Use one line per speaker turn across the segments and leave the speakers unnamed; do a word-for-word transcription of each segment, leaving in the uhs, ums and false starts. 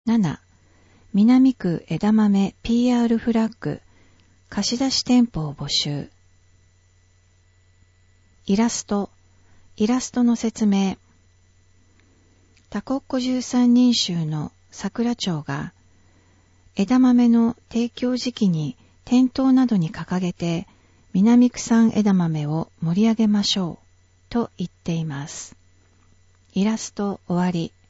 なな、南区枝豆 ピーアール フラッグ貸し出し店舗を募集。イラスト、イラストの説明。タコッコじゅうさん人衆の桜町が枝豆の提供時期に店頭などに掲げて南区産枝豆を盛り上げましょうと言っています。イラスト終わり。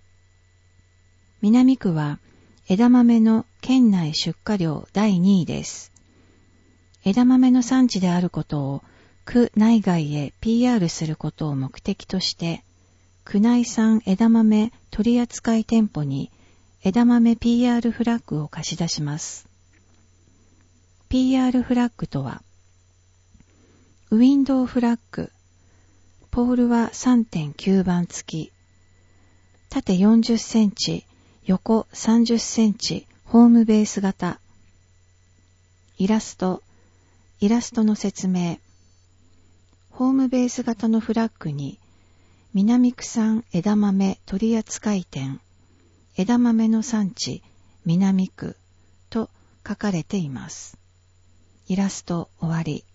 南区は枝豆の県内出荷量だいにいです。枝豆の産地であることを区内外へ ピーアール することを目的として、区内産枝豆取扱店舗に枝豆 ピーアール フラッグを貸し出します。ピーアール フラッグとは、ウィンドウフラッグ、ポールは さんてんきゅう 番付き、縦よんじゅっセンチ、横さんじゅっセンチ、ホームベース型。イラスト、イラストの説明。ホームベース型のフラッグに、南区産枝豆取扱店、枝豆の産地、南区と書かれています。イラスト終わり。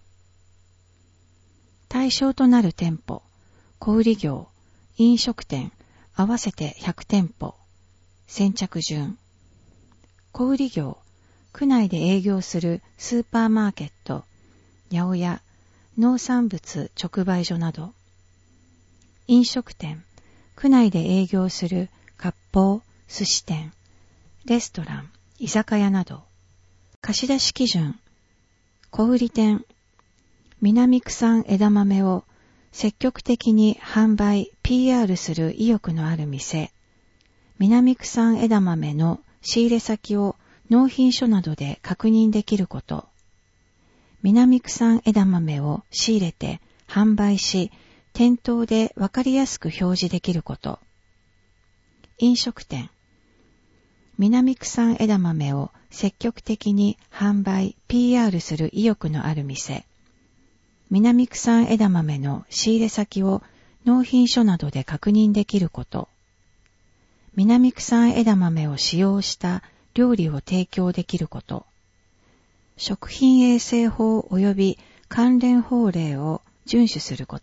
対象となる店舗、小売業、飲食店、合わせてひゃく店舗。先着順。小売業、区内で営業するスーパーマーケット、八百屋、農産物直売所など。飲食店、区内で営業する割烹、寿司店、レストラン、居酒屋など。貸出基準、小売店、南区産枝豆を積極的に販売、ピーアール する意欲のある店、南区産枝豆の仕入れ先を納品書などで確認できること、南区産枝豆を仕入れて販売し、店頭でわかりやすく表示できること。飲食店。南区産枝豆を積極的に販売、ピーアール する意欲のある店。南区産枝豆の仕入れ先を納品書などで確認できること。南区産枝豆を使用した料理を提供できること。食品衛生法及び関連法令を遵守すること。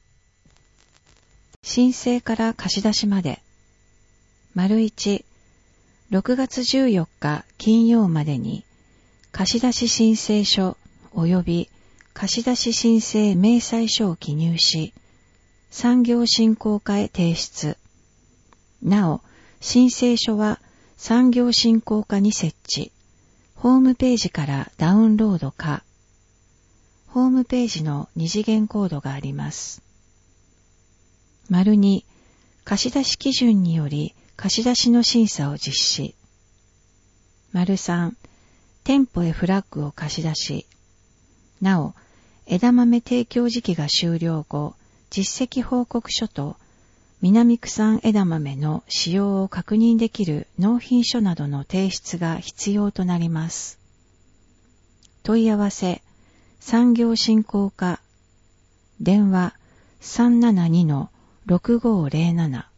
申請から貸し出しまで。丸一、ろくがつじゅうよっか金曜までに貸し出し申請書及び貸し出し申請明細書を記入し、産業振興課へ提出。なお、申請書は産業振興課に設置。ホームページからダウンロード可。ホームページの二次元コードがあります。丸に、貸出基準により貸し出しの審査を実施。丸さん、店舗へフラッグを貸し出し。なお、枝豆提供時期が終了後、実績報告書と南区産枝豆の使用を確認できる納品書などの提出が必要となります。問い合わせ、産業振興課、電話 さんななにのろくごーぜろなな